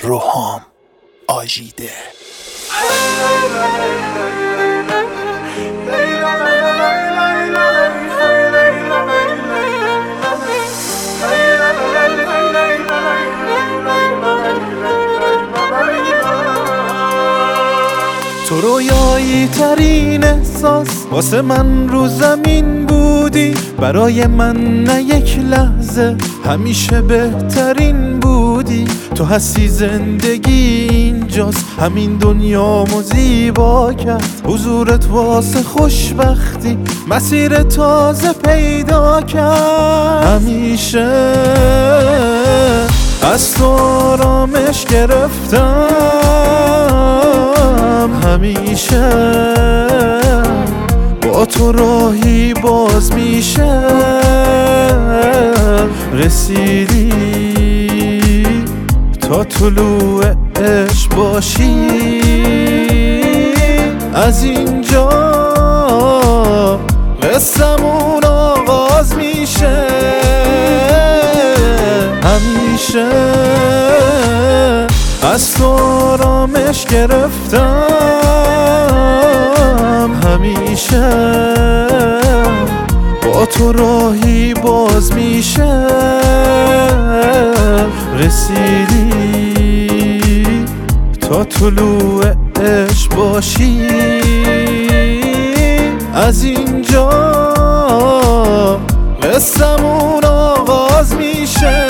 روحام آژیده. تو رویایی ترین احساس واسه من رو زمین بودی، برای من نه یک لحظه همیشه بهترین بودی. تو هستی زندگی اینجاست، همین دنیامو زیبا کرد حضورت واسه خوشبختی، مسیر تازه پیدا کرد. همیشه از تو آرامش گرفتم، همیشه با تو راهی باز میشه. رسیدی تا طلوع عشق باشی، از اینجا قصه‌مون آغاز میشه. همیشه از تو آرامش گرفتم، همیشه با تو راهی باز میشه. رسیدی تا طلوع عشق باشی، از اینجا قصه‌مون آغاز میشه.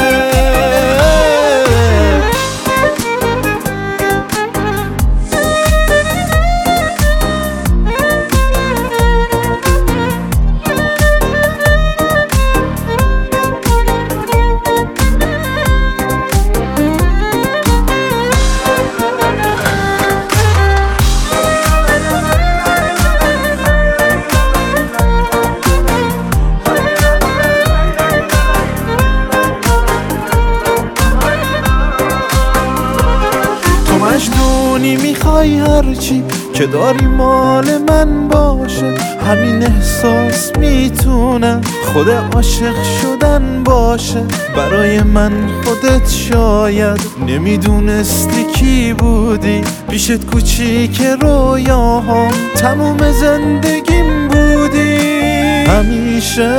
مجنونی میخوای هرچی که داری مال من باشه، همین احساس میتونه خود عاشق شدن باشه. برای من خودت شاید نمیدونستی کی بودی، پیشت کوچیک رویاهام تموم زندگیم بودی. همیشه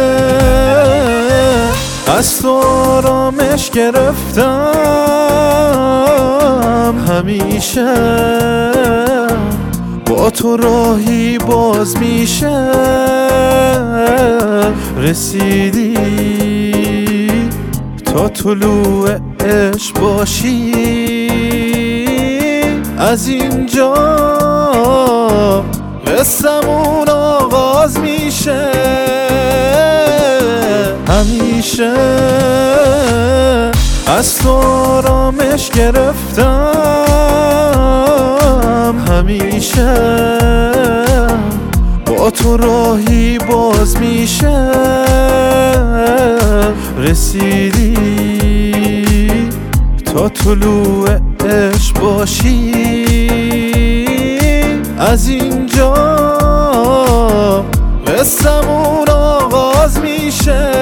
از تو آرامش گرفتم، همیشه با تو راهی باز میشه. رسیدی تا طلوع عشق باشی، از اینجا قصه‌مون آغاز میشه. همیشه از تو آرامش گرفتم، همیشه با تو راهی باز میشه. رسیدی تا طلوع عشق باشی، از اینجا قصه‌مون آغاز میشه.